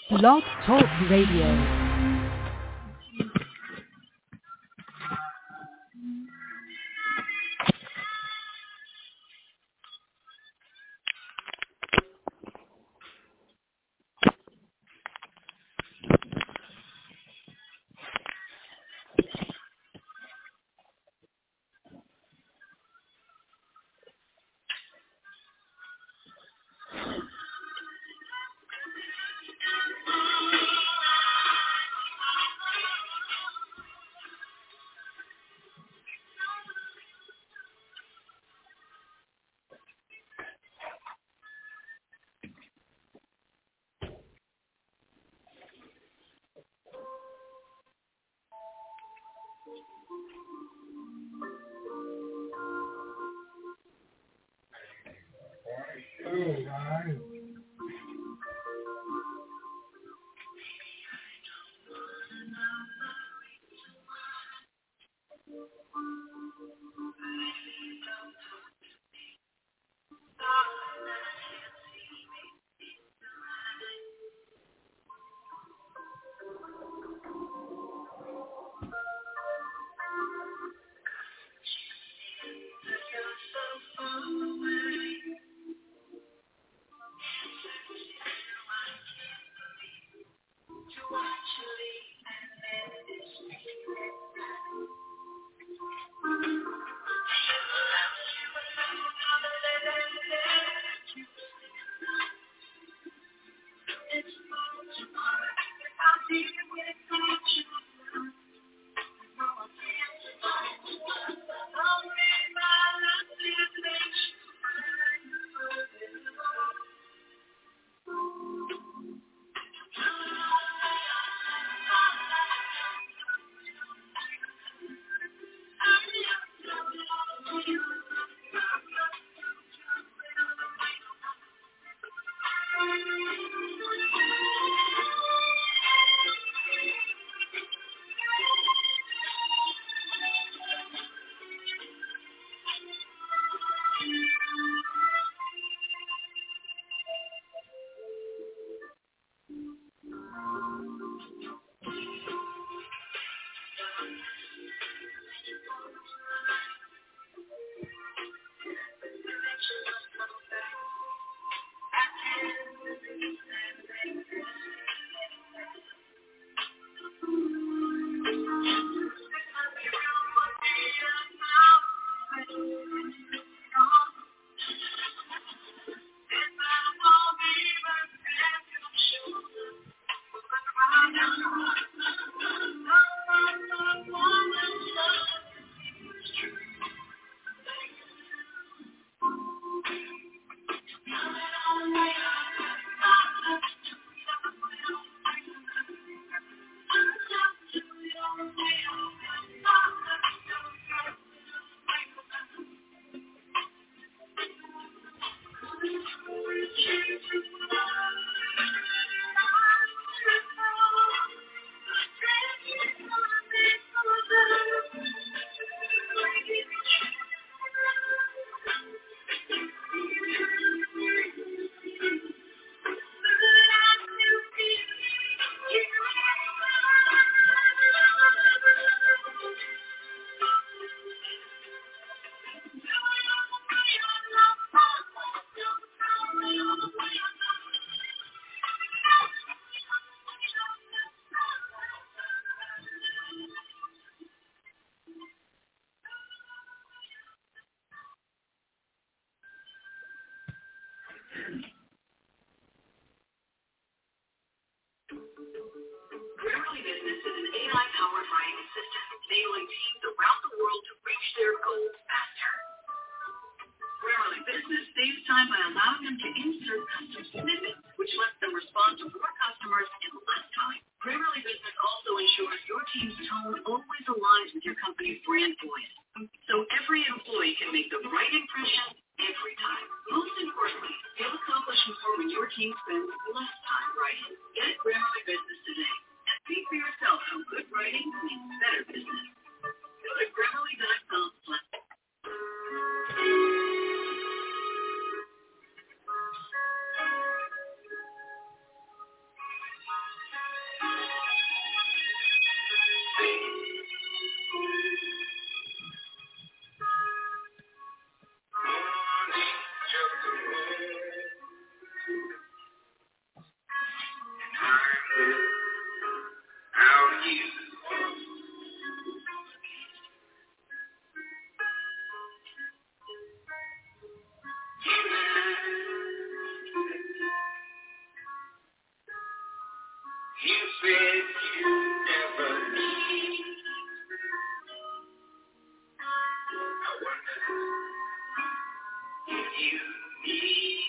Blog Talk Radio. Grammarly Business is an AI-powered writing assistant enabling teams around the world to reach their goals faster. Grammarly Business saves time by allowing them to insert custom snippets, which lets them respond to more customers in less time. Grammarly Business also ensures your team's tone always aligns with your company's brand voice, so every employee can make the right impression every time. Most importantly, you'll accomplish more when your team spends less time writing. Get Grammarly Business today and see for yourself how good writing means better business. Go to Grammarly.com. You said you never leave. I wonder if you need.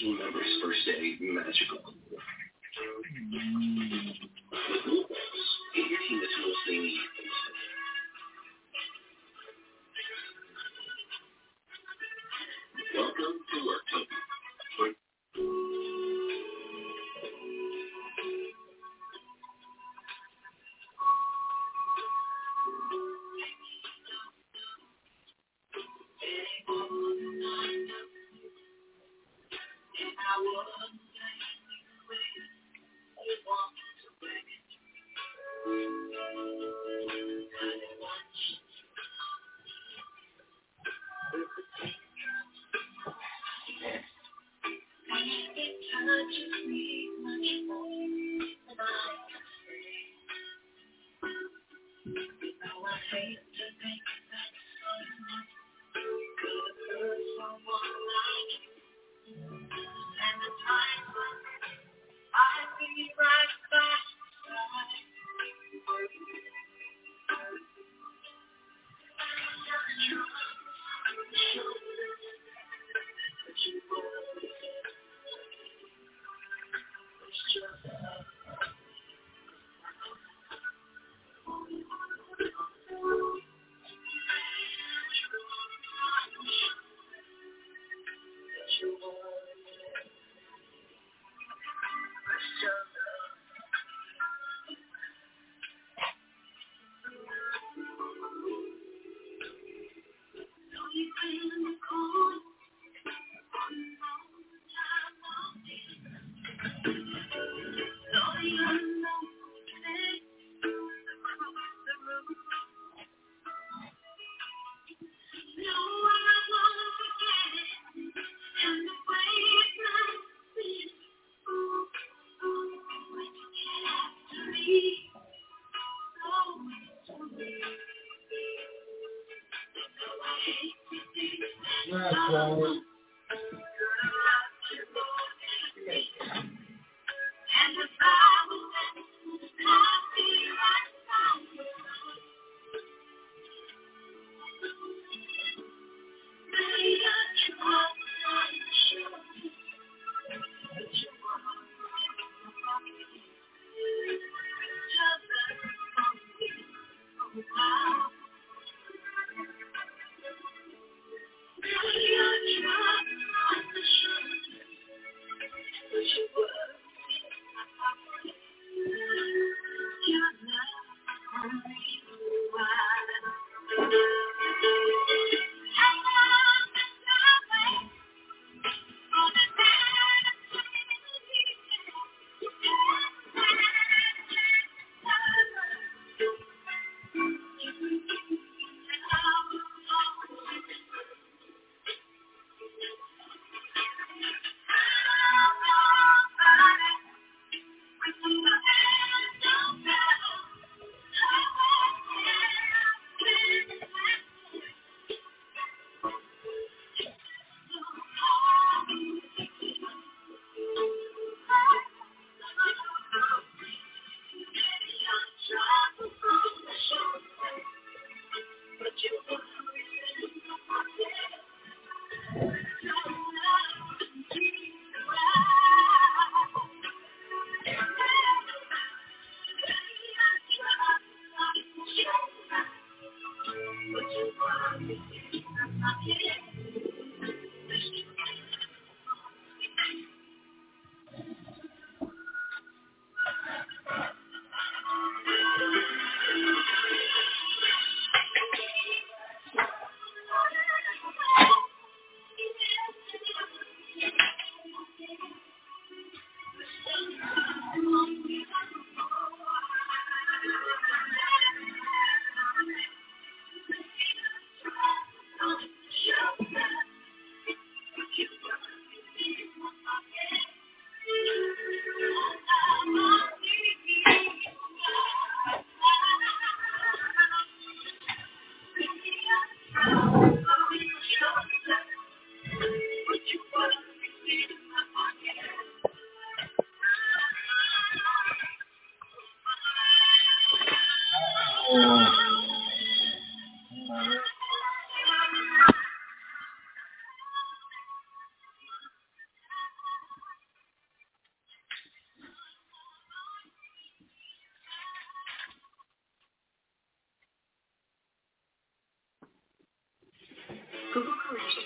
team members' first day magical. With Blueballs, give your team the tools they need. Welcome to Worktopia.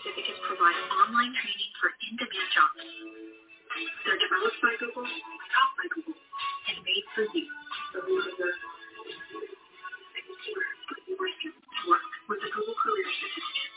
certificates provide online training for in-demand jobs. They're developed by Google, taught by Google, and made for you. So these are the things to put your skills to work with the Google Career Certificate.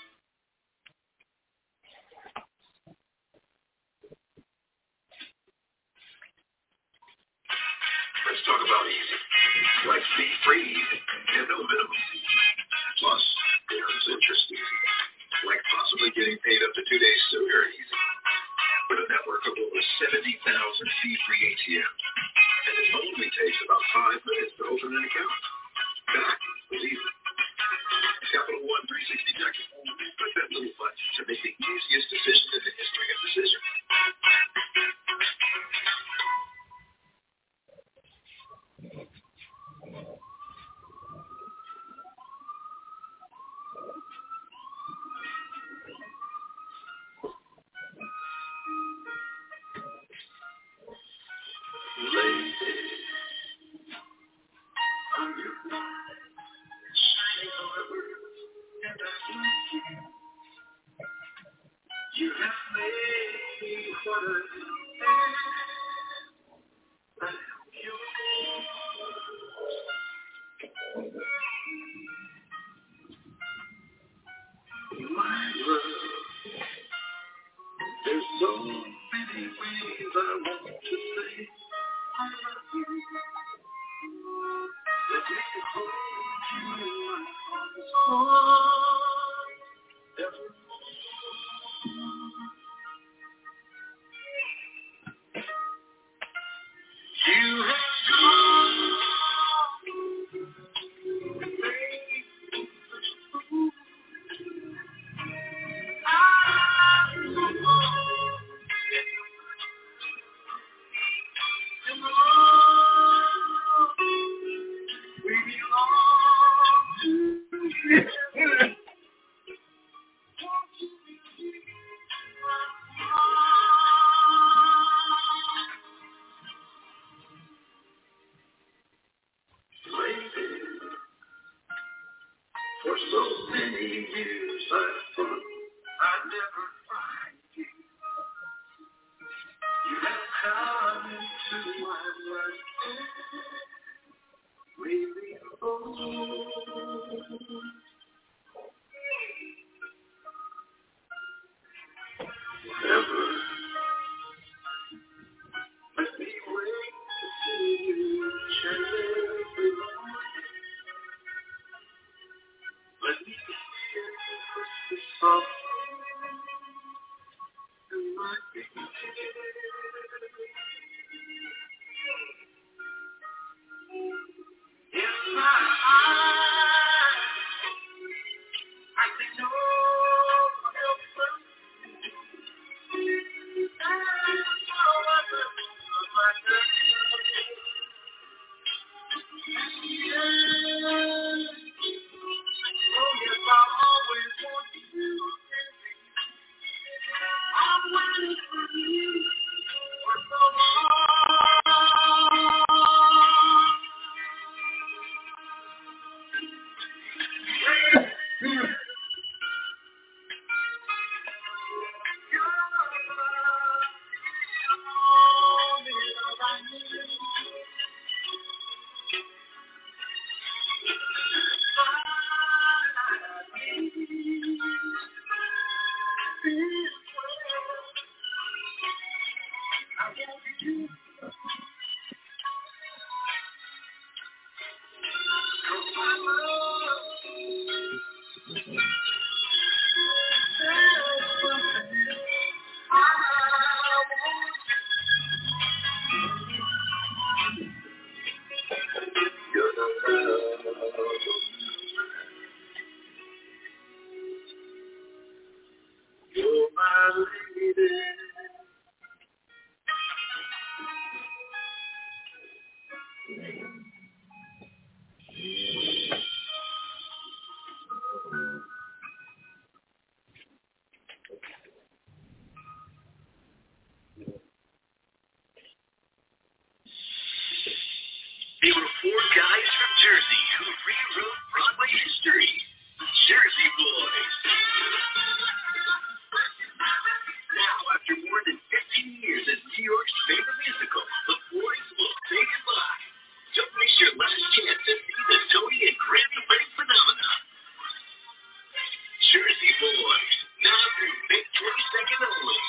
Let's talk about easy. Like fee-free and no minimum. Plus, it's interesting. Like possibly getting paid up to 2 days sooner easy. With a network of over 70,000 fee-free ATMs. And it only takes about 5 minutes to open an account. That was easy. Capital One 360 Check. Put that little button to make the easiest decision in the history of decisions. You have made me what I am. My love, there's so many ways I want to say I love you. Let me hold you in my arms forevermore. You have come to make For so many years I thought I'd never find you. You have come into my life, made me whole. Never let me wait to see you every morning. Let me hear the Christmas song in my ears. In my eyes, I see no help but you. And no other of my yes, oh yes, I'll always want you. second only.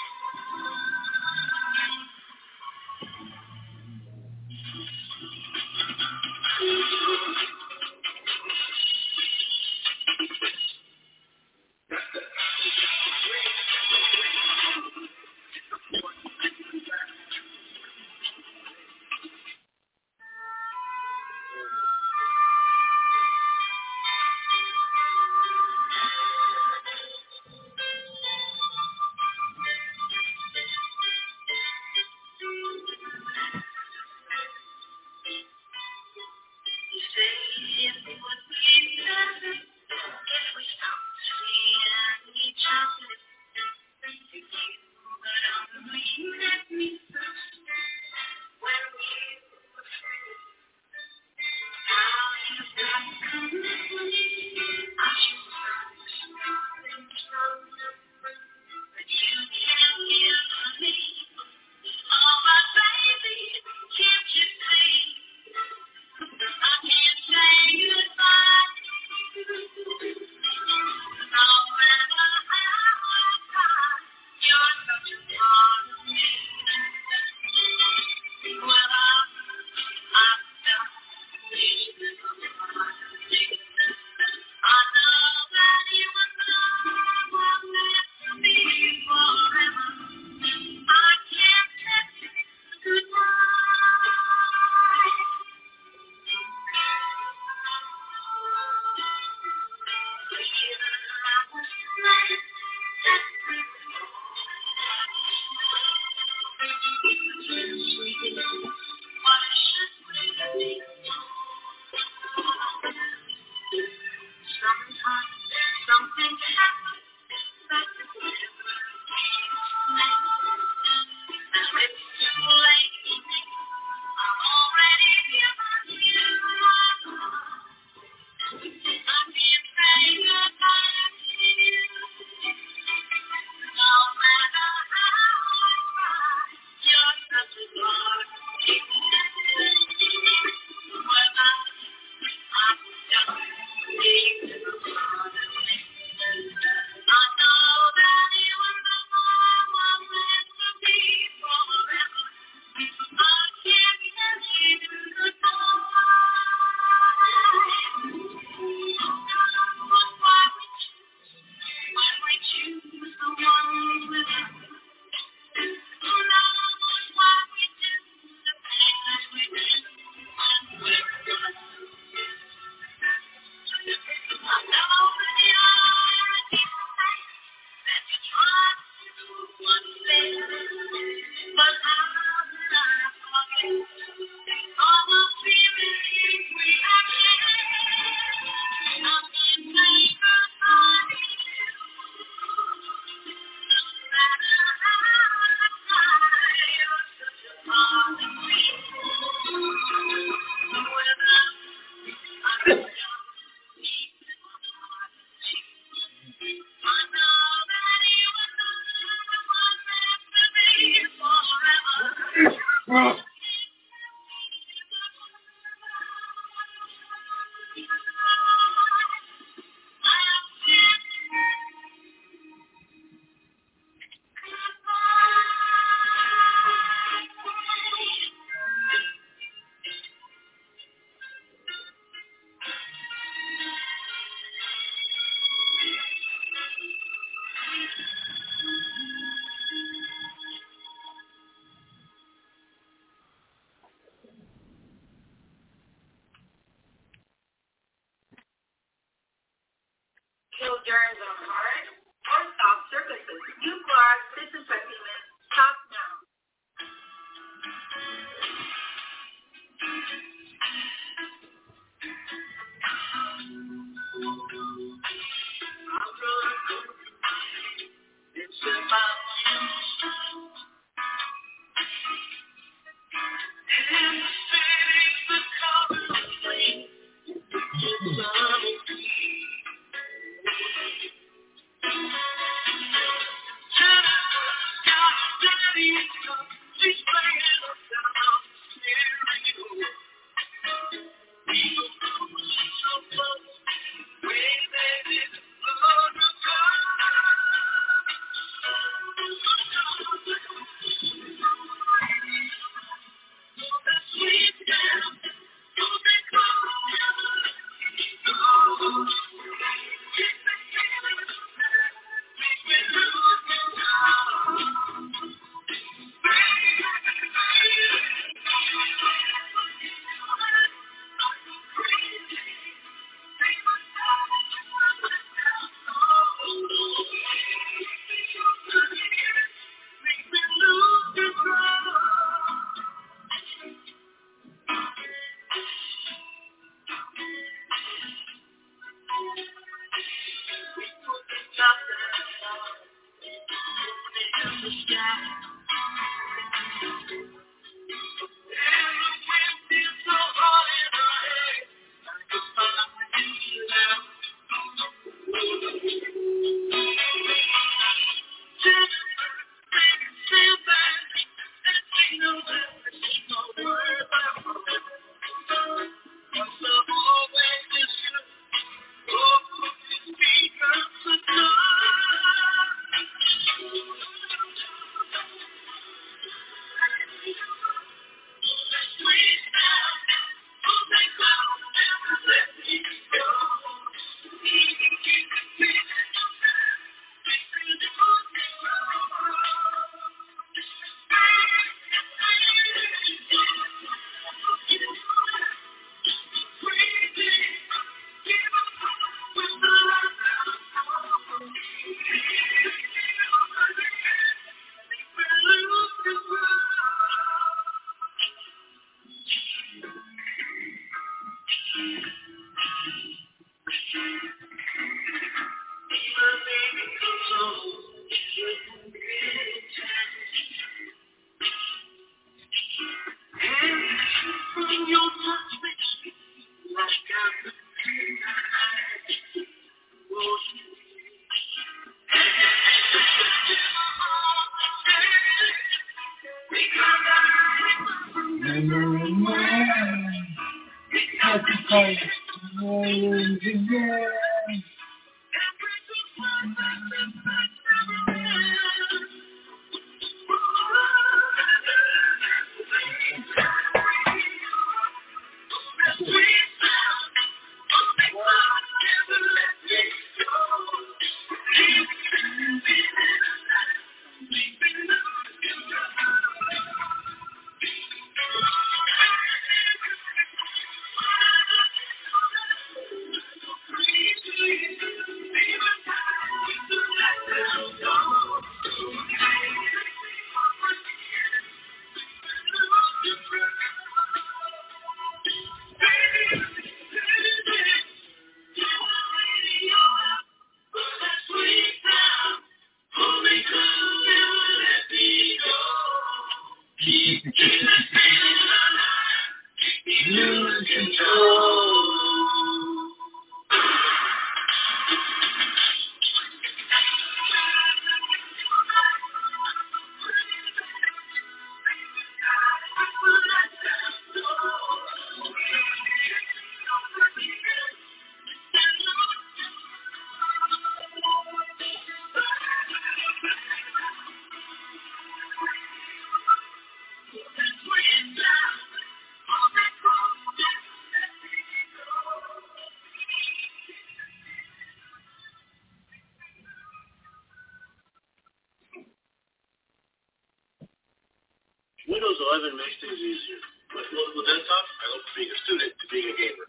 Kill germs on cars or stop surfaces. New Clorox disinfecting mist. Stop now. Windows 11 makes things easier. With desktop, I go from being a student to being a gamer.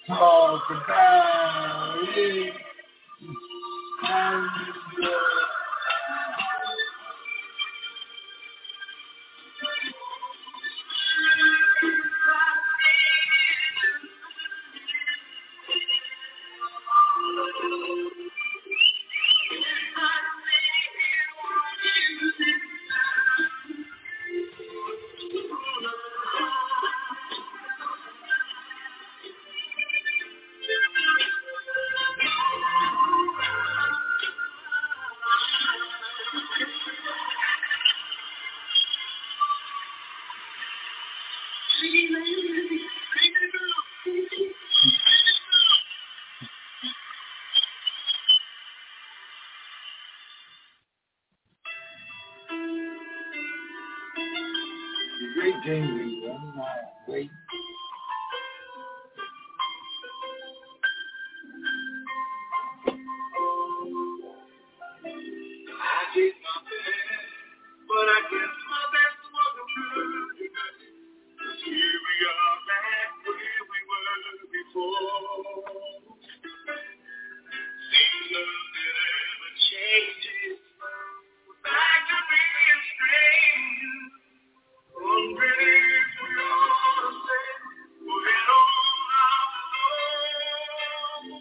talk about it. Great James, I'm not wait. I did my best, but I guess my best wasn't good enough. 'Cause here we are back where we were before. Seems nothing ever changes. We're back to being strangers. Unready for your sake, put it on out the door.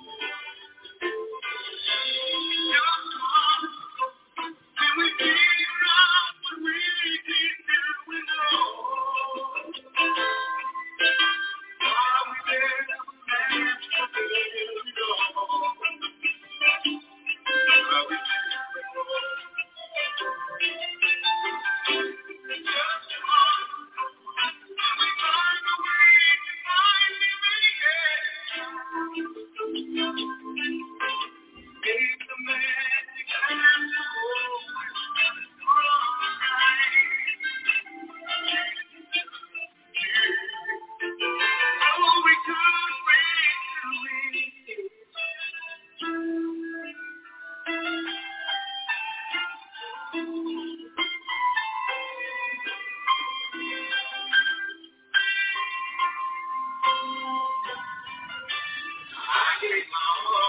Just one, and we figure out what we need to know. Are we there to match the way we go? Are we there to go? Just one. We find a way to find living again. Make the magic happen. Oh, we could wait till we I gave my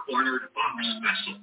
cornered box vessel.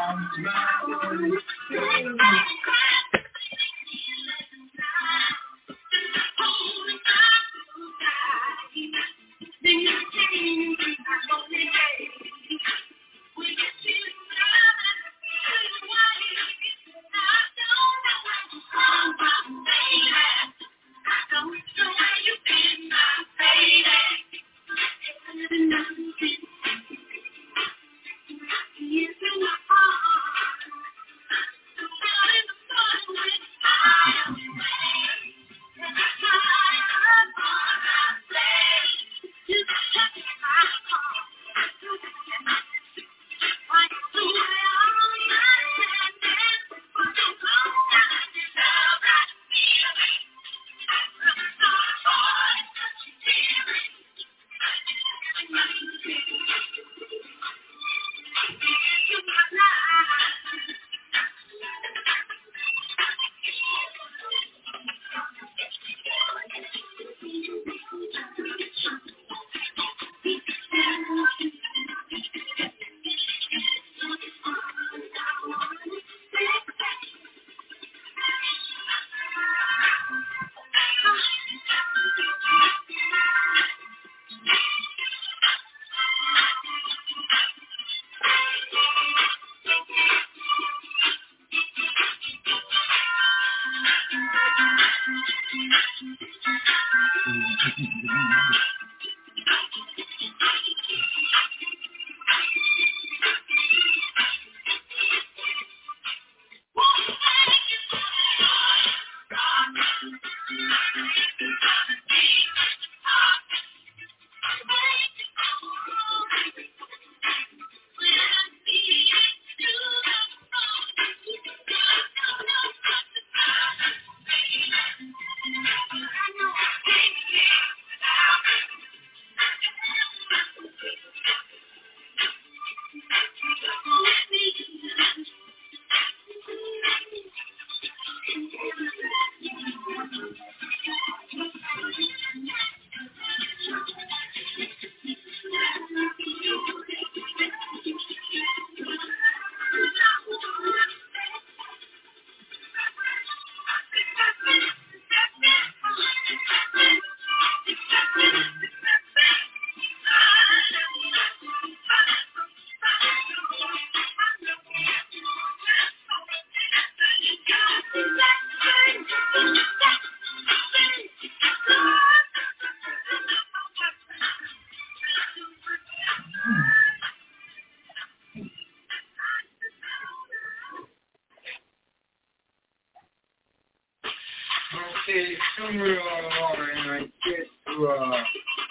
Okay, somewhere along I get to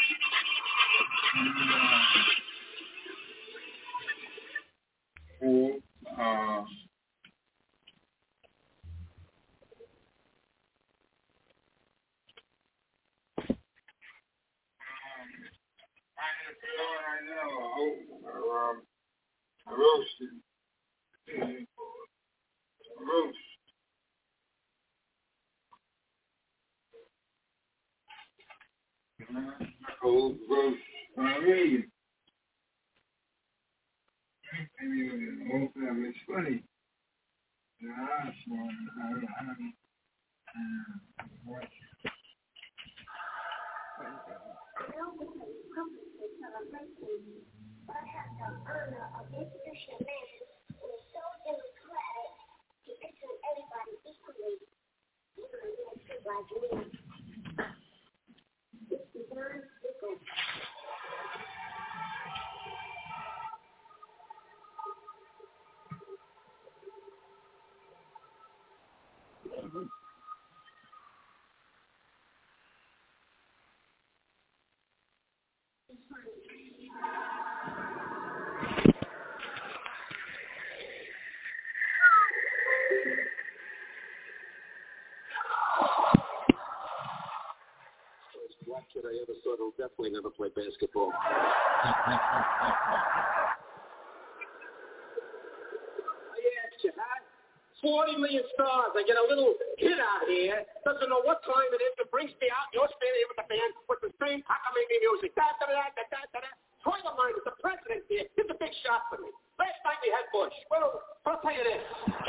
roast. Cold roast. Already. It's funny. Black kid I ever saw will definitely never play basketball. I asked you, huh? 40 million stars. I get a little kid out here, doesn't know what time it is, and brings me out. You're standing here with the band with the same cockamamie music. Toilet line is the president here. It's a big shot for me. Last night we had Bush. Well, I'll tell you this.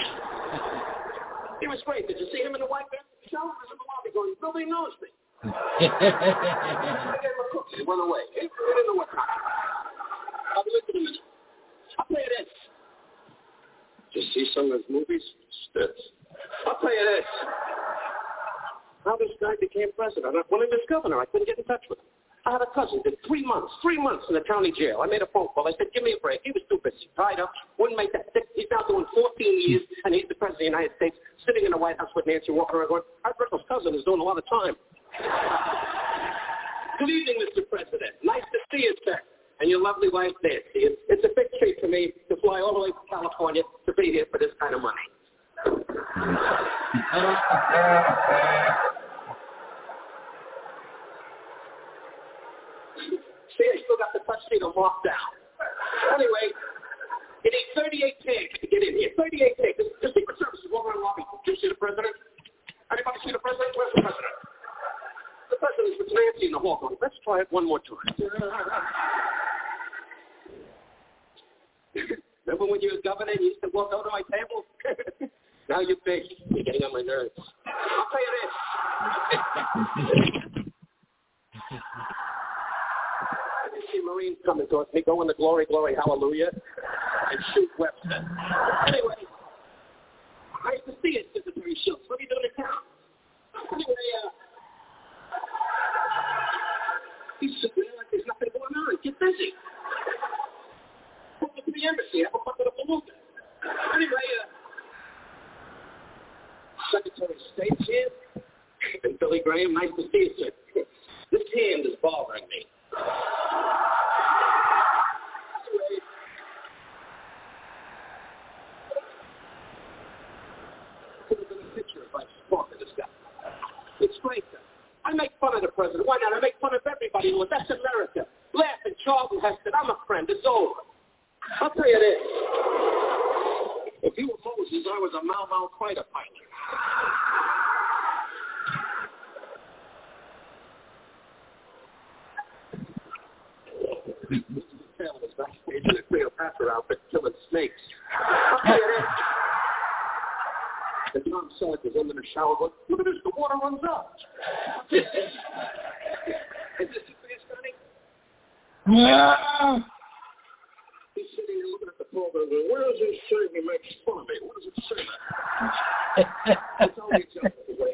He was great. Did you see him in the White House? He was in the lobby going, nobody knows me. I gave him a cookie. He went away. He didn't know what time. I'll be listening to him. I'll tell you this. Did you see some of his movies? Stits. I'll tell you this. How this guy became president. When he was governor, I couldn't get in touch with him. I had a cousin, did 3 months in the county jail. I made a phone call. I said, give me a break. He was too busy, tied up, wouldn't make that. He's now doing 14 years, and he's the president of the United States, sitting in the White House with Nancy Walker and going, our Brickell's cousin is doing a lot of time. Good evening, Mr. President. Nice to see you, sir. And your lovely wife, Nancy. It's a big treat for me to fly all the way from California to be here for this kind of money. See, I still got the touch sheet marked down. Anyway, you need 38 tags to get in here. 38 tags. The Secret Service is over in the lobby. Did you see the president? Anybody see the president? Where's the president? The president's with Nancy in the hall going, let's try it one more time. Remember when you were governor and you used to walk over to my table? Now you're big. You're getting on my nerves. I'll tell you this. I can see Marines coming towards me, going to glory, glory, hallelujah, and shoot Webster. Anyway, nice to see you, Secretary Schultz. What are you doing in town? Anyway, he's sitting there like there's nothing going on. Get busy. Go to the embassy. Have a bucket of palooka. Anyway, Secretary of State's here. And Billy Graham, nice to see you, sir. This hand is bothering me. Anyway, could have been a picture if I spoke to this guy. It's great, sir. I make fun of the president. Why not? I make fun of everybody. Well, that's America. Laughing, Charlton Heston. I'm a friend. It's over. I'll tell you this. If you were Moses, I was a Mau fighter pilot. Tail was backstage in a Cleopatra outfit killing snakes. I'll tell you this. And Tom Selleck was under the shower going, look at this, the water runs up. Is this the face, Sonny? Yeah. He's sitting there looking at the program going, where does it say he makes fun of me? What does it say that? It's only just the way.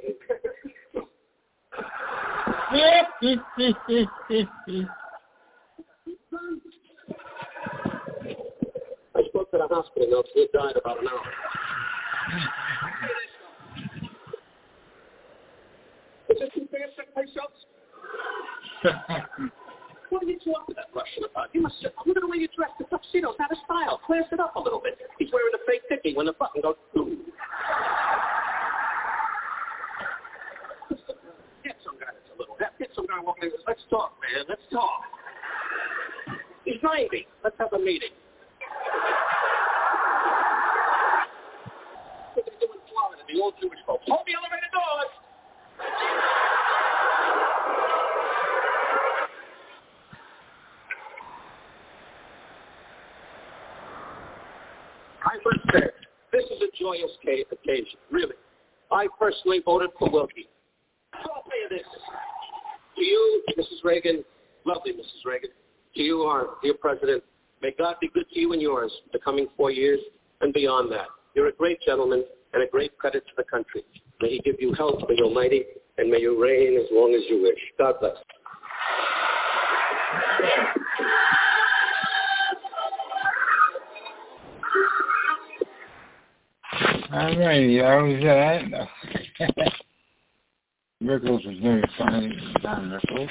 I spoke to the hospital notes. He died about an hour. Is this too fast, Secretary Schultz? What are you talking to that Russian about? You must look at the way you dress. The tuxedo's out of style. Class it up a little bit. He's wearing a fake dickie when the button goes boom. Get some guy that's a little. Get some guy walking in. Let's talk, man. Let's talk. He's 90. Let's have a meeting. What are they doing in Florida? The old Jewish folks. Hold the elevator doors. I must say, this is a joyous occasion, really. I personally voted for Wilkie. So I'll tell you this. To you, Mrs. Reagan, lovely Mrs. Reagan, to you, our dear President, may God be good to you and yours the coming 4 years and beyond that. You're a great gentleman and a great credit to the country. May he give you health, may the Almighty, and may you reign as long as you wish. God bless. All righty, that was that. Rickles was very funny, Don Rickles.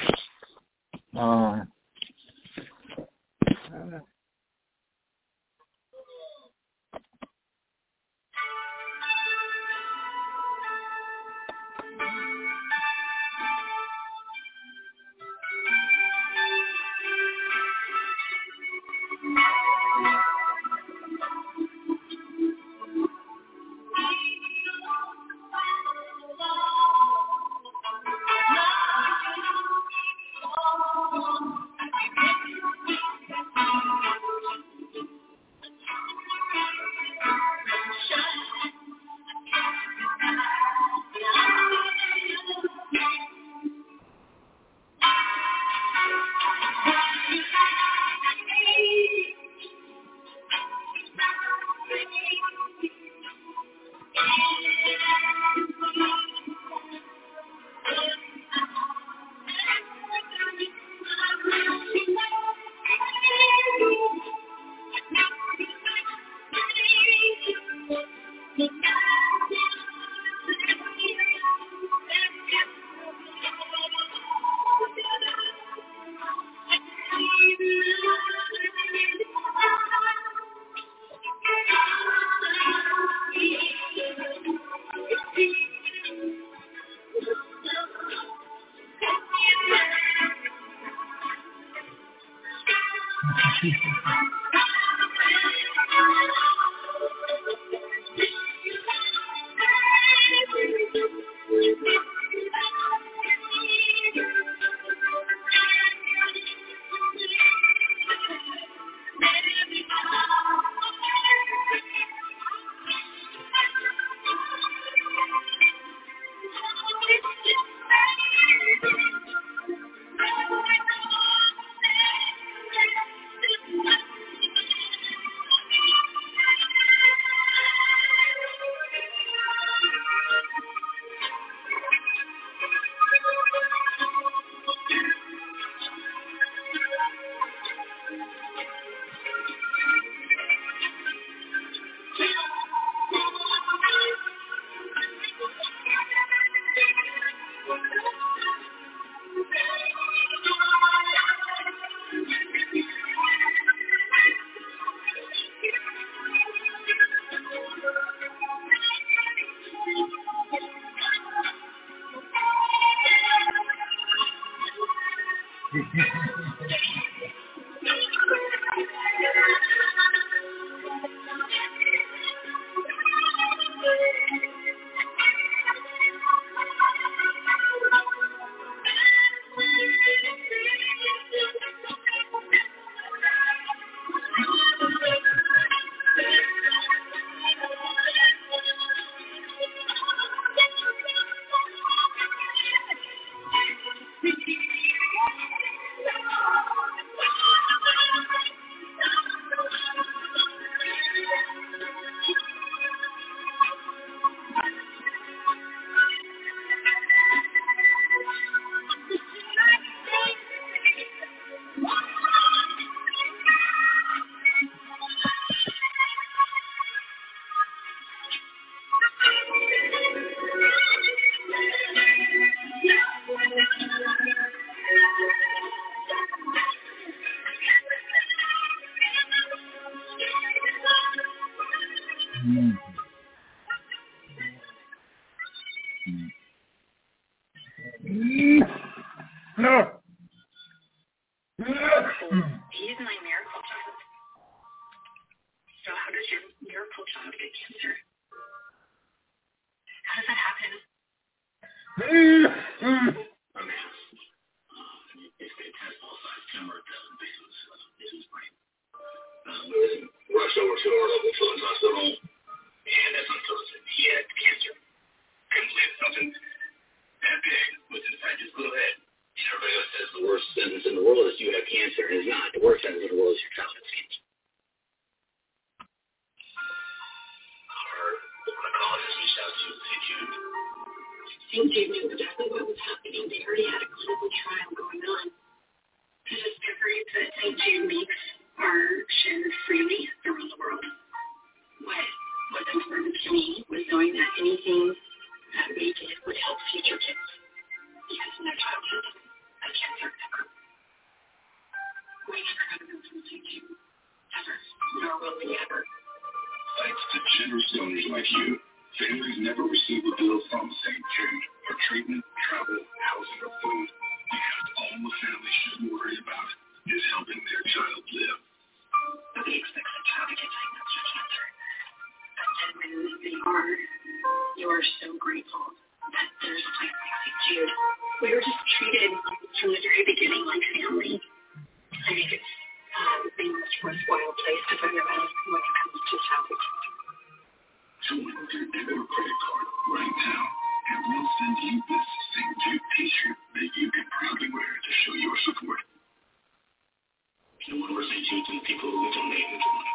He's my miracle child. So how does your miracle child get cancer? How does that happen? Basically, it has all sides tumor doesn't basically his brain. Rushed over to our local children's hospital, and that's when told us that he had cancer. Couldn't believe something that big was inside his little head. And everybody else says the worst sentence in the world is you have cancer, and it's not. The worst sentence in the world is your child has cancer. Our oncologist reached out to St. Jude. St. Jude knew exactly what was happening. They already had a clinical trial going on. The discoveries that St. Jude makes are shared freely around the world. What was important to me was knowing that anything that we did would help future kids because in their childhood had cancer ever. We never got a bill from St. Jude. Ever. Nor will we ever. Thanks to generous donors like you, families never receive a bill from St. Jude for treatment, travel, housing, or food because all the family should worry about is helping their child live. Nobody expects a child to get diagnosed with cancer. But then when they are, you are so grateful that there's a place like St. Jude. We were just treated from the very beginning like family. I think it's the most worthwhile place to find your best when it comes to childhood cancer. So look at your debit or credit card right now, and we'll send you this St. Jude t-shirt that you can proudly wear to show your support. You want to wear St. Jude to the people who donate with money.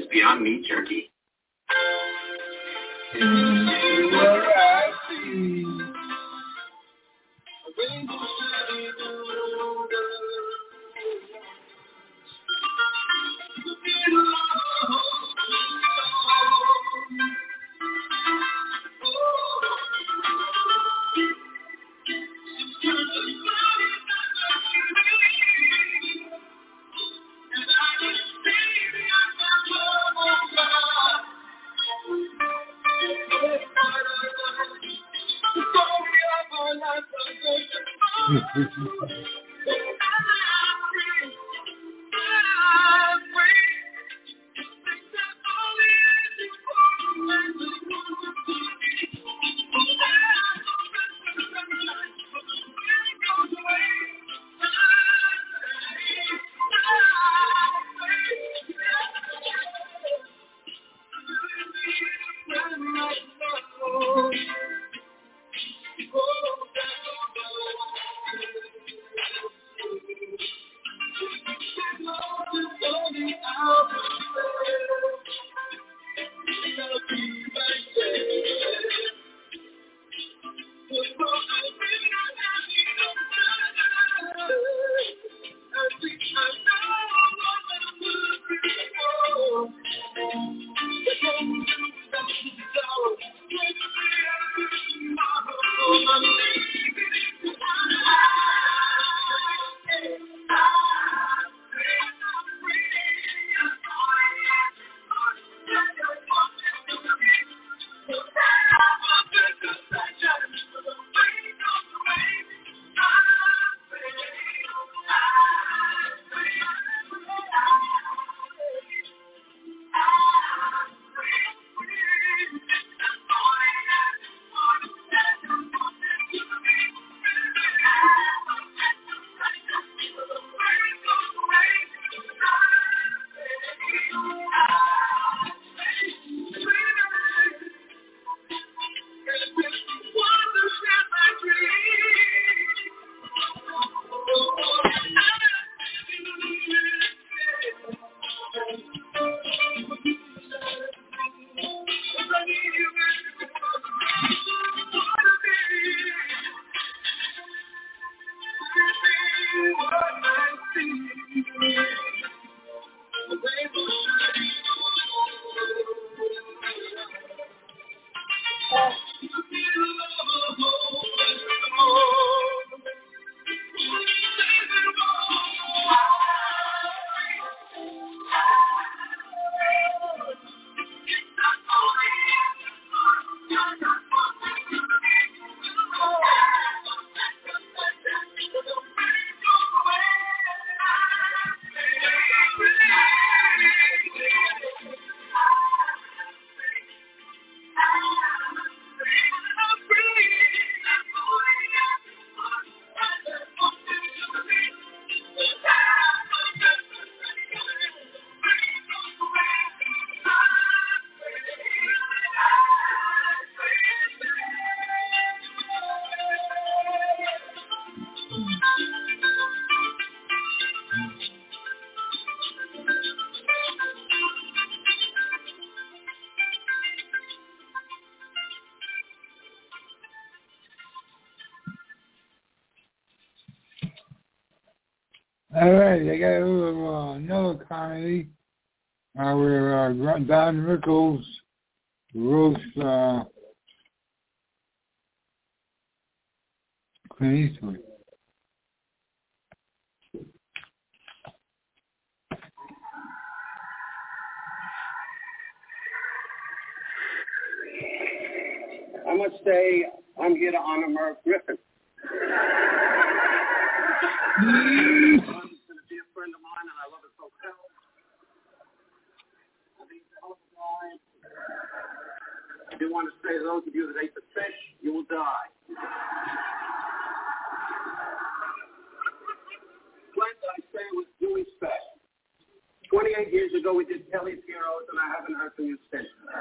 Beyond Meat Jerky. All right, I got a little, another comedy where Don Rickles roasts Clint Eastwood. I must say, I'm here to honor Merv Griffin. He's a dear friend of mine, and I love his hotel. I think he's a hell of a guy. I do want to say to those of you that ate the fish, you will die. Clint, I say, was doing special. 28 years ago, we did Kelly's Heroes, and I haven't heard from you since.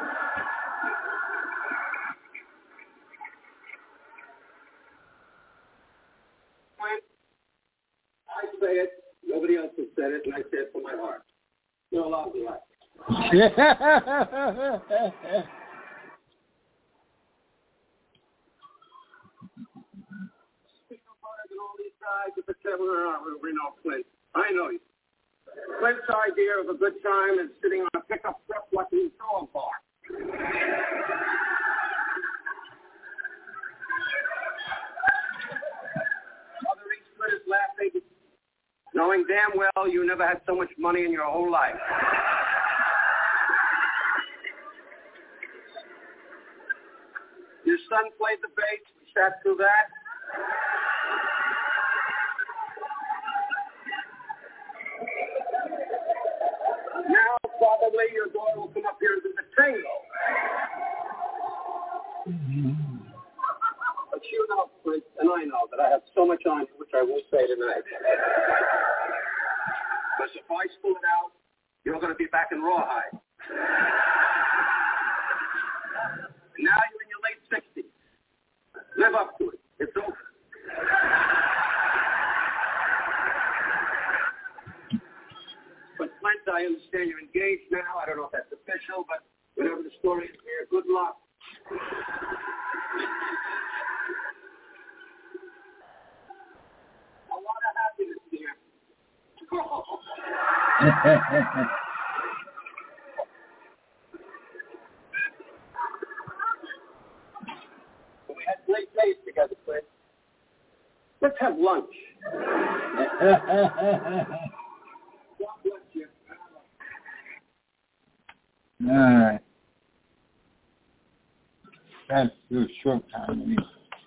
Clint, I say it, nobody else has said it, and I say it from my heart. You're allowed to like it. If it's ever Reno Clint. I know you. Clint's idea of a good time is sitting on a pickup truck watching a dog bark. Mother East Clint is laughing, knowing damn well you never had so much money in your whole life. Your son played the bass. We sat through that. Now, probably your daughter will come up here and do the tango. But you know, Clint, and I know that I have so much on you, which I won't say tonight. Because if I spool it out, you're going to be back in Rawhide. Now you're in your late 60s. Live up to it. It's over. But Clint, I understand you're engaged now. I don't know if that's official, but whatever the story is here, good luck. A lot of happiness here. We had great days together, Clint. Let's have lunch. God bless you. All right. That's too short time.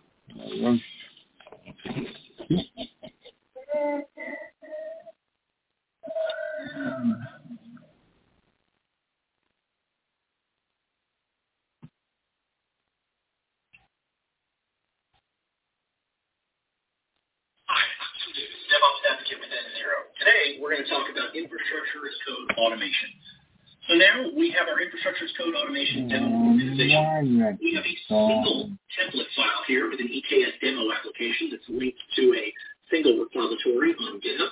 DevOps Advocate with N0. Today, we're going to talk about infrastructure as code automation. So now we have our infrastructure as code automation demo organization. We have a single template file here with an EKS demo application that's linked to a single repository on GitHub.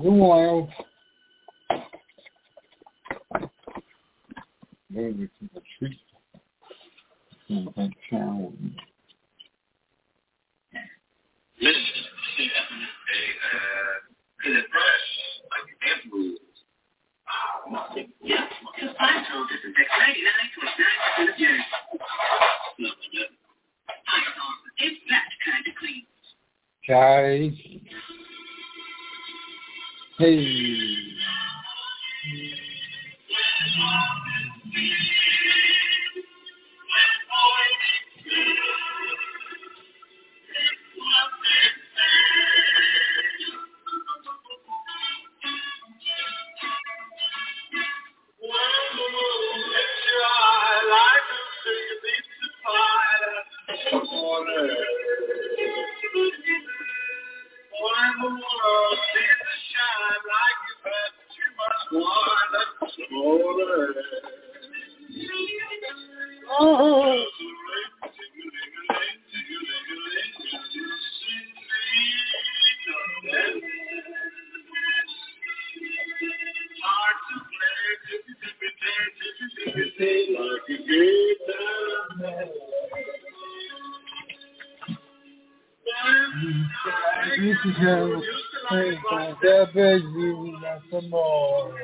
a while. Maybe some treat. Something challenge. Yes. Is it fresh? Like a dance move? Yes, because Lysol disinfects 99.9% of germs. Nothing yet. Lysol, it's that kind of clean. Charlie. Hey. Some more.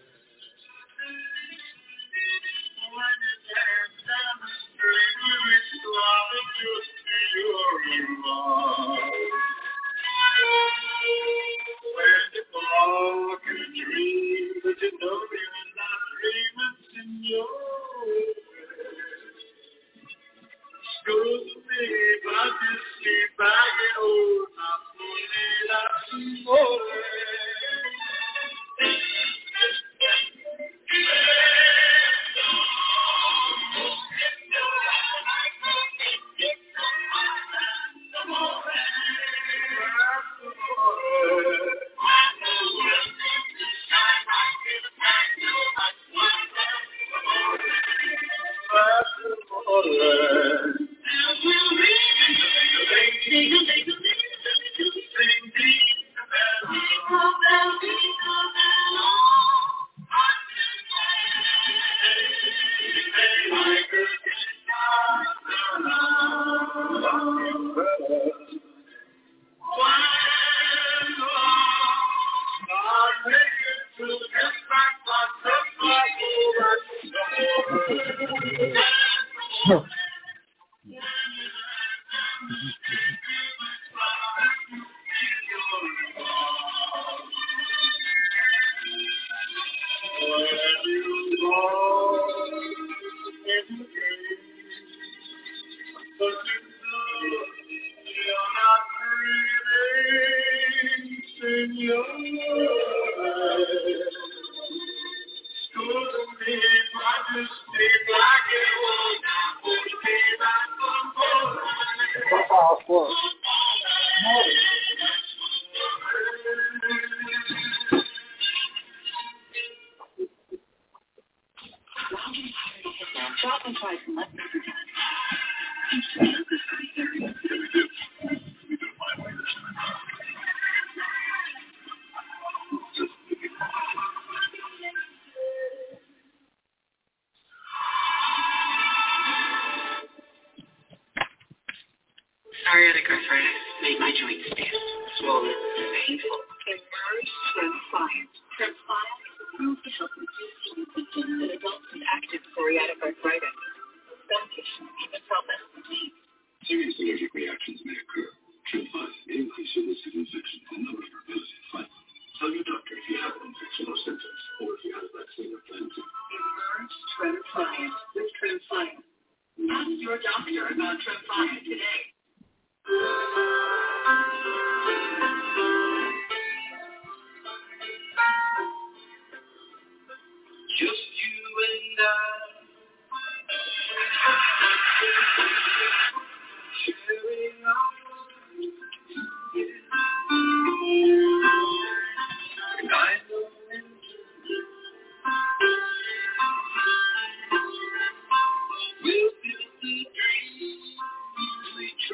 Psoriatic arthritis made my joints stiff, swollen, painful. Emerge Tremfya. Tremfya is approved to help reduce joint symptoms in adults with active psoriatic arthritis. Some patients even felt less fatigue. Serious allergic reactions may occur. Tremfya may increase your risk of infection and other fertility fights. Tell your doctor if you have an infection or symptoms, or if you have a vaccine or plan to. Emerge Tremfya with Tremfya. Ask your doctor about Tremfya today. Just you and I, sharing our and I know we'll build the dreams we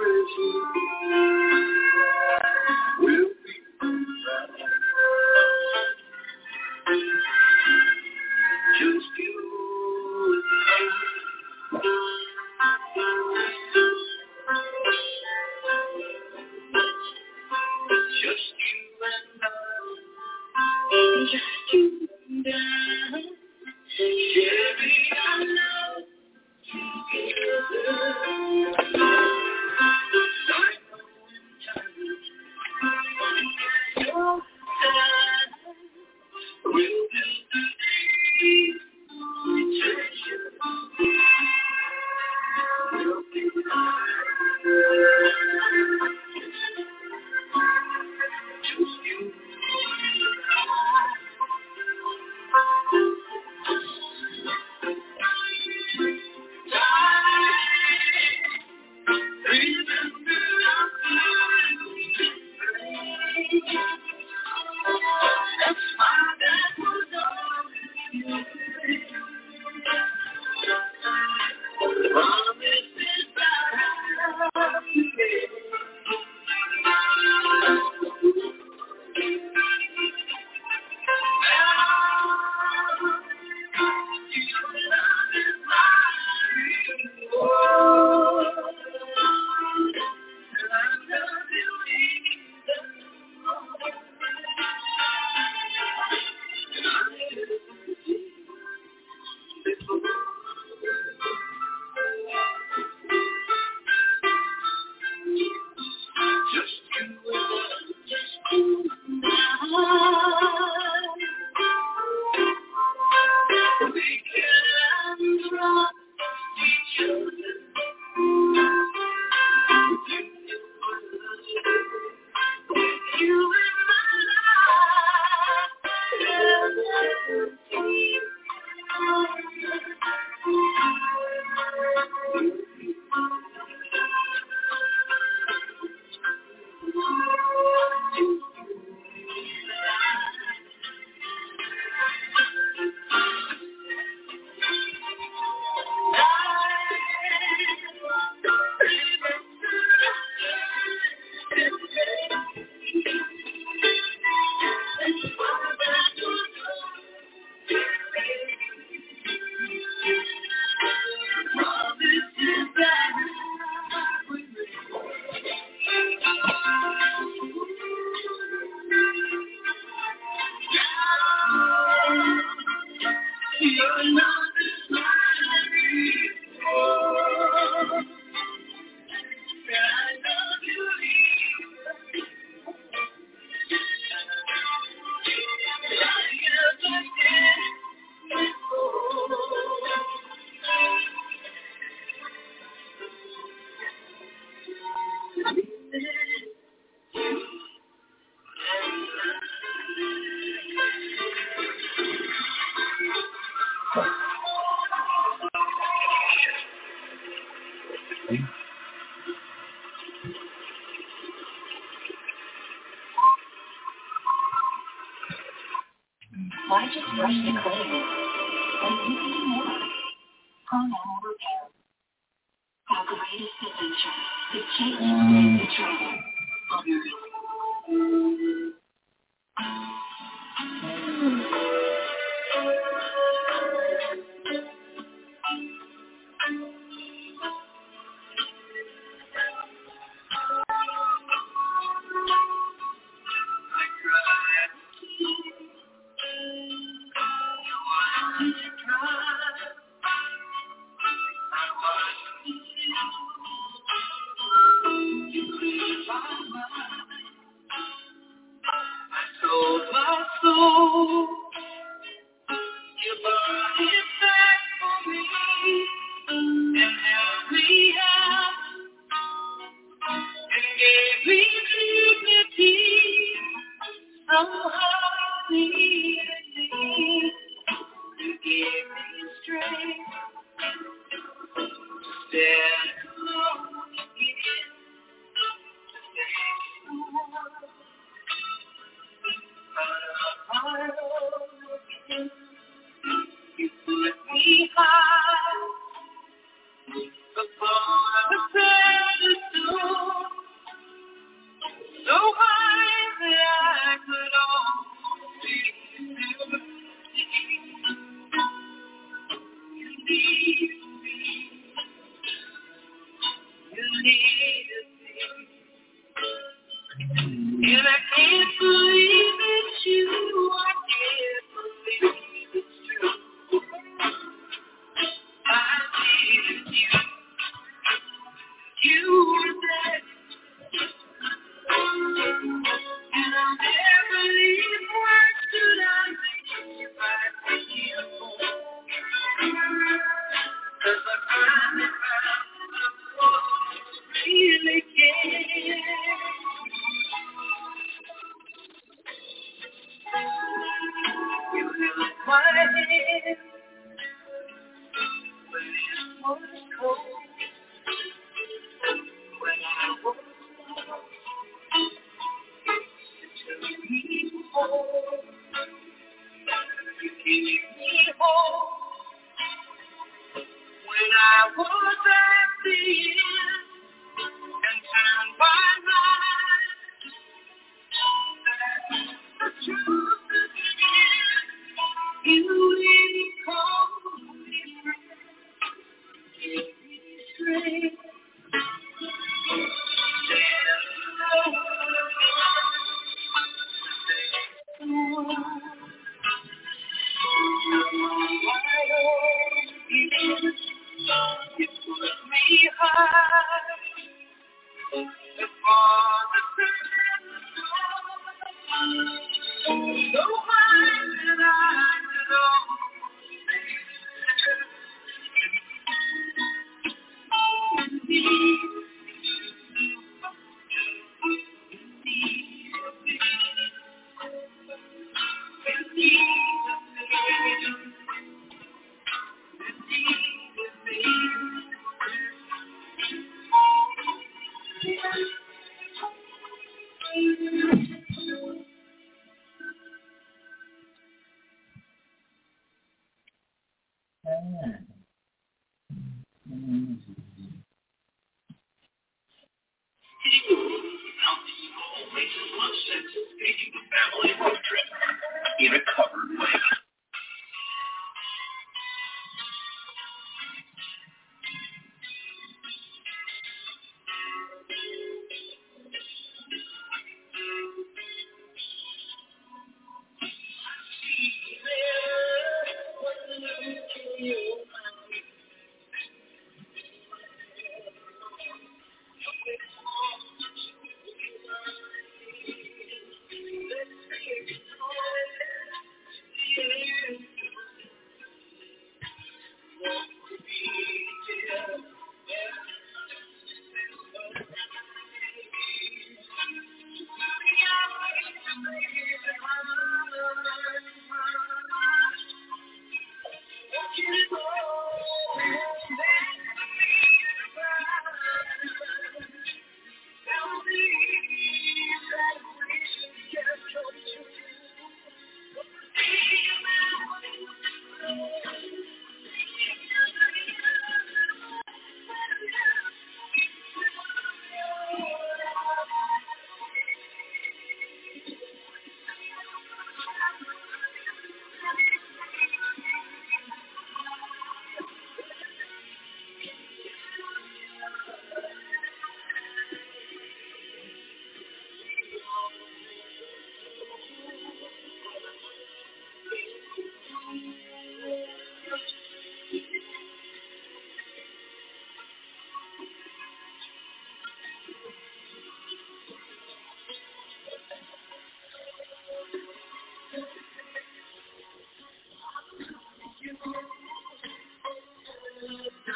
Why just rush to claim it? When you can do more. Pronoun repair. Our greatest adventure, the chase of the travel on Earth.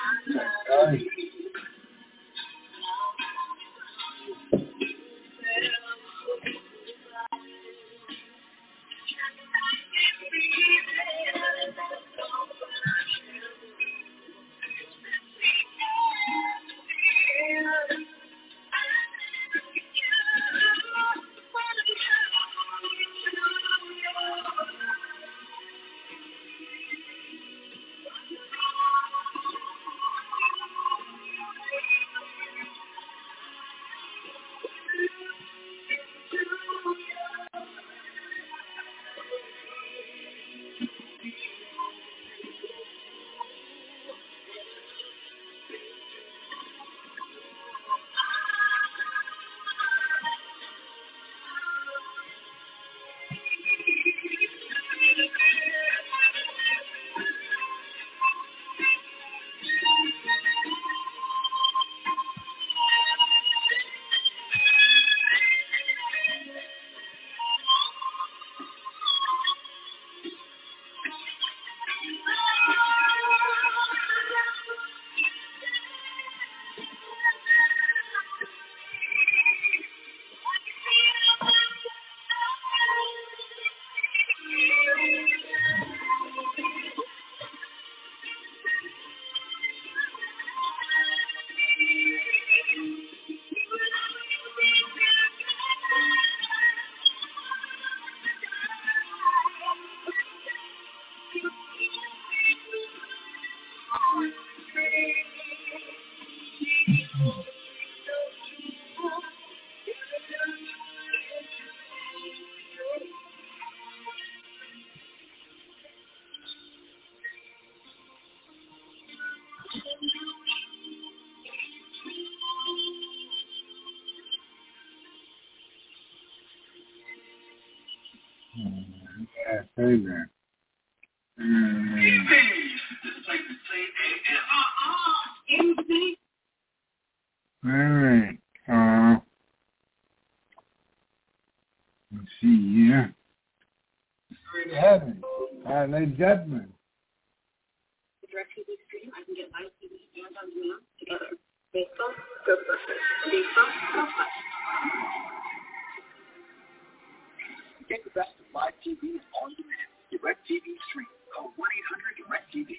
Amen. All right. Let's see here. Straight to heaven. Ladies and gentlemen. DirecTV stream, I can get live TV and on demand together. Facebook, Ghostbusters. Facebook, Ghostbusters. Get the best of live TV on demand. DirecTV stream. Call 1-800-DirecTV.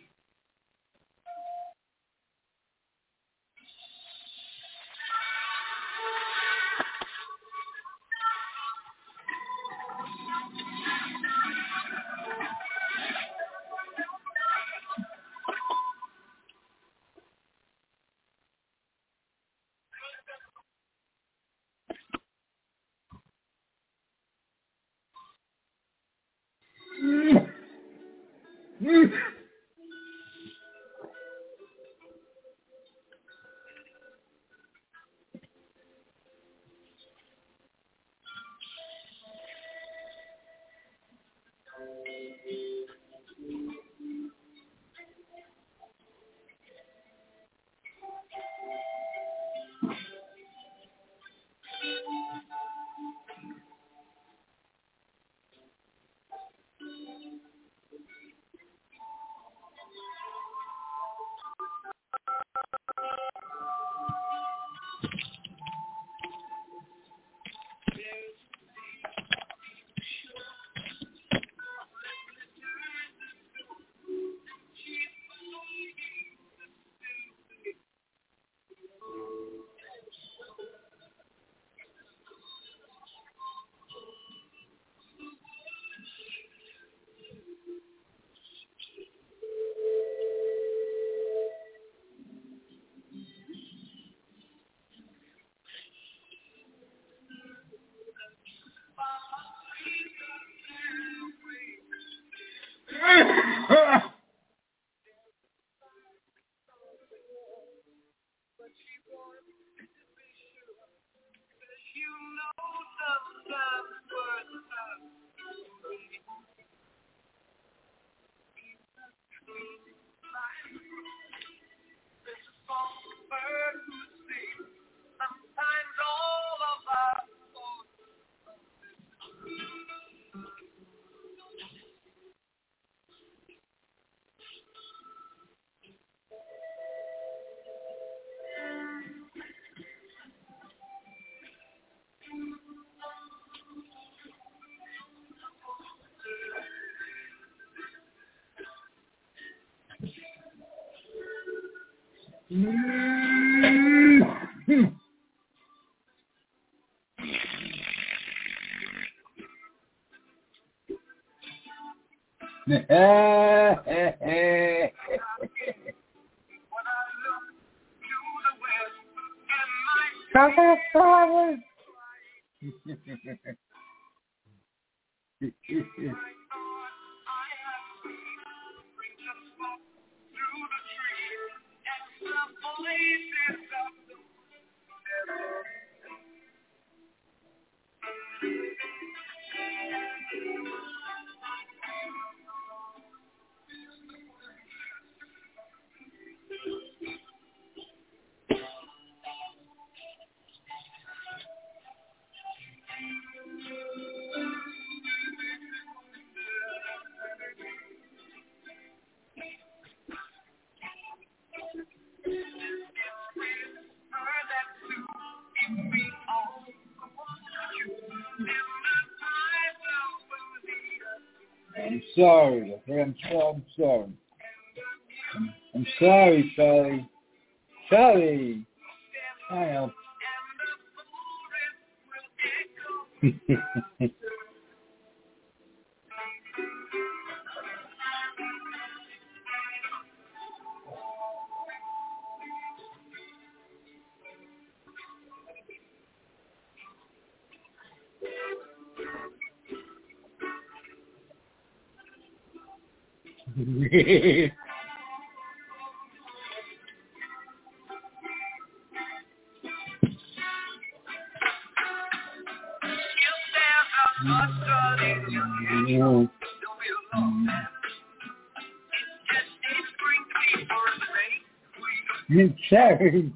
I'm sorry. I'm sorry. I'm sorry, Sally. Sally. I am. You cherry.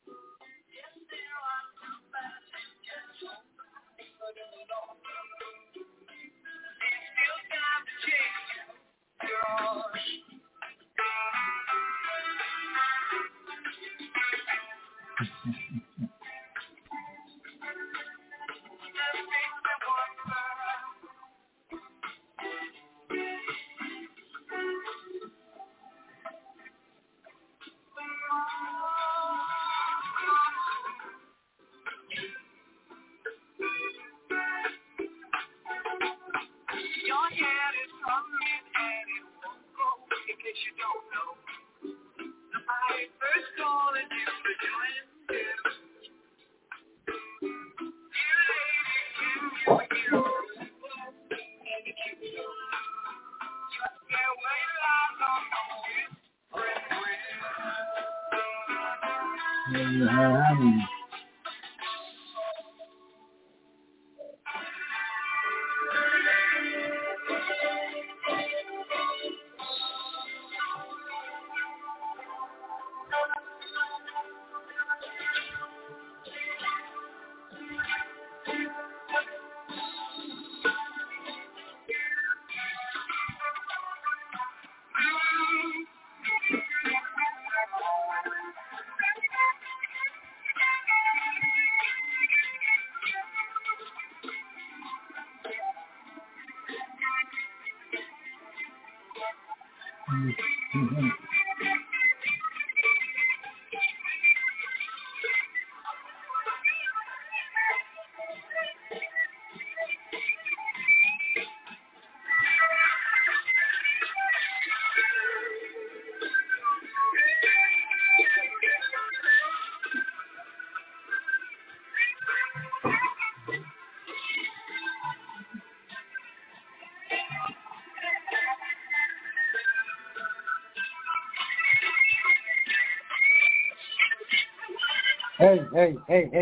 Hey.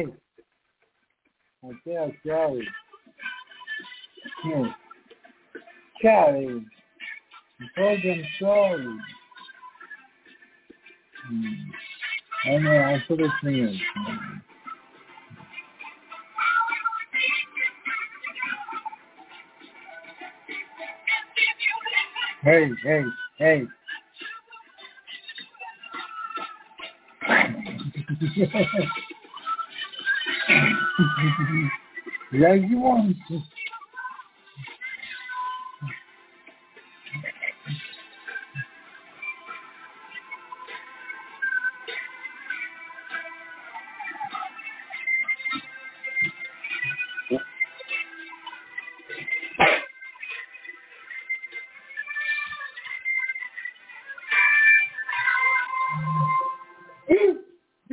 I tell Charlie. Here. Charlie. I told them sorry. I know, I put it to you. Hey. Yeah, you want to.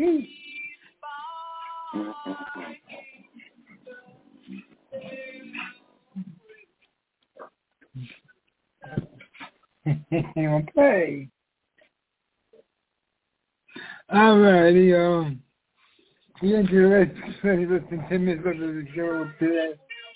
Okay. Alrighty, we enjoyed listen 10 minutes of the show today.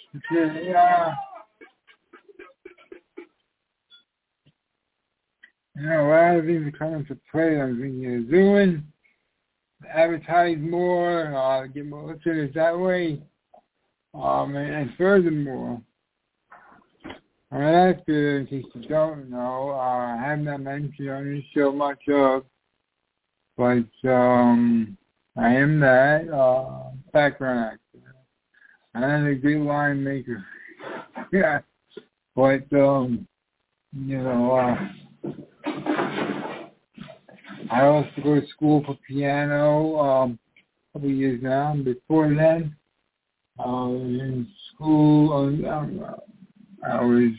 A lot of things are coming to play. I'm thinking of doing, advertise more, get more listeners that way. And furthermore, last year, in case you don't know, I have not mentioned on this show much of, but I am that background actor. I'm a great line maker. Yeah, but I also go to school for piano a couple of years now. Before then, I was in school. I was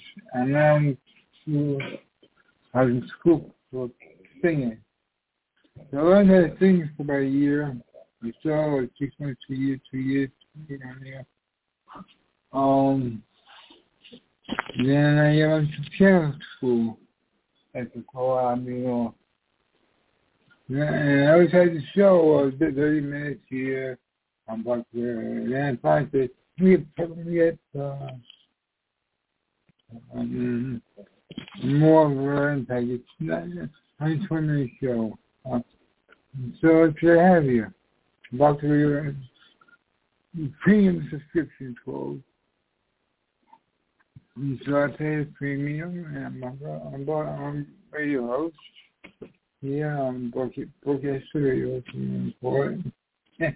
in school for singing. So I learned how to sing for about a year or so, or 6 months, 2 years, around there. Then I went to piano school at the co-op, And I always had the show, 30 minutes here. I'm about to, then I find that we get more of an impact. It's not a 20-minute show. So it's to have you. About to premium subscription code. And so I pay the premium, and I'm on radio host. Yeah, I'm broadcast radio for it.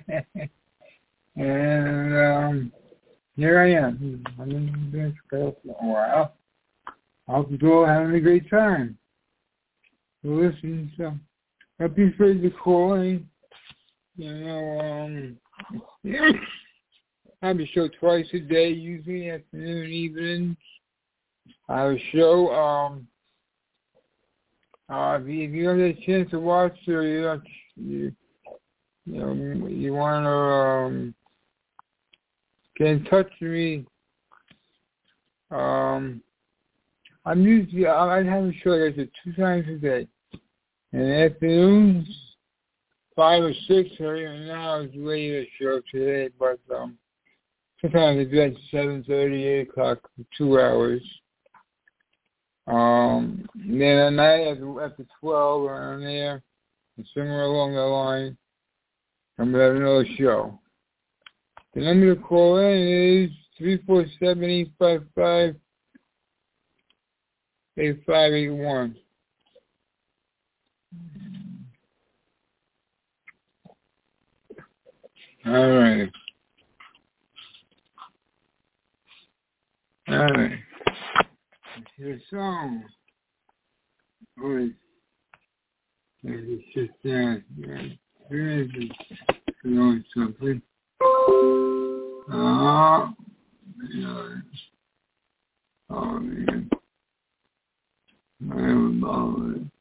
And here I am. I've been doing this for a while. I'll go having a great time. So listen, so don't be afraid to call in. I have a show twice a day, usually afternoon, evenings. I have a show, if you don't get a chance to watch it, or you want to get in touch with me, I have a show, like I said, 2 times a day. In the afternoons, 5 or 6, or now it's later show today, but sometimes I do at 7:30, 8 o'clock for 2 hours. Then at night after 12 around there, and somewhere along the line, I'm going to have another show. The number to call in is 347-855-8581. All right. Your song. It's just doing something. Oh man. I am about it.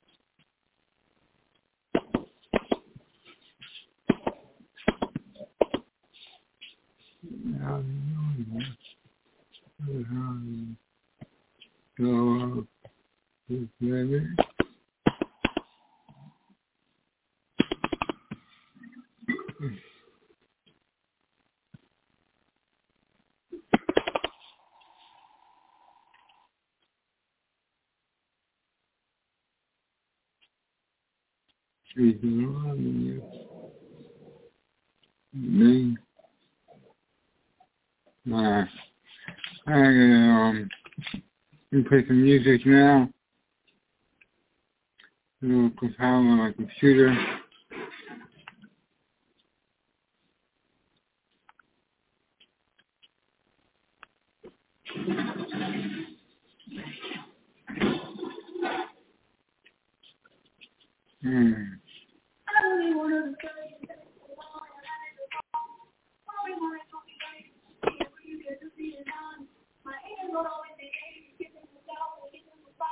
I'm gonna play some music now. A little compile on my computer.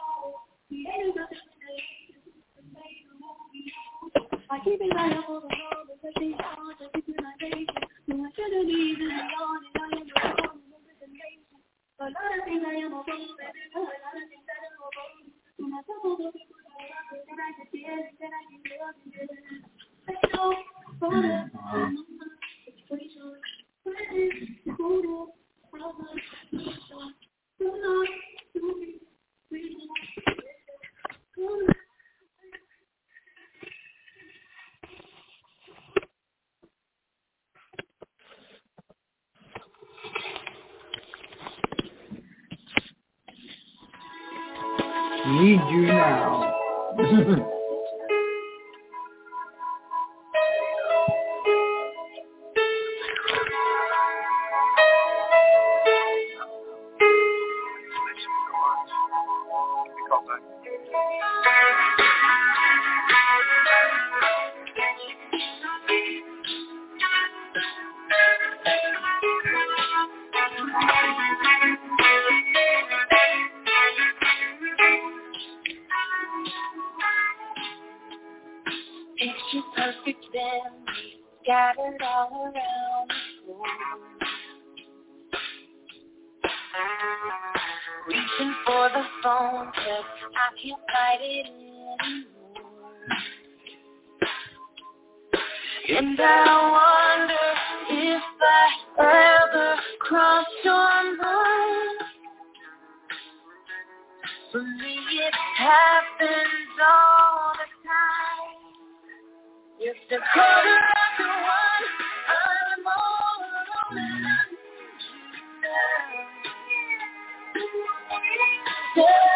Keeping my love Need you now. Picture perfect memories scattered all around the floor. Reaching for the phone, but I can't fight it anymore. And I wonder if I ever crossed your mind. For me it happens all the time. If the corner of the one, I'm all alone and I need you now.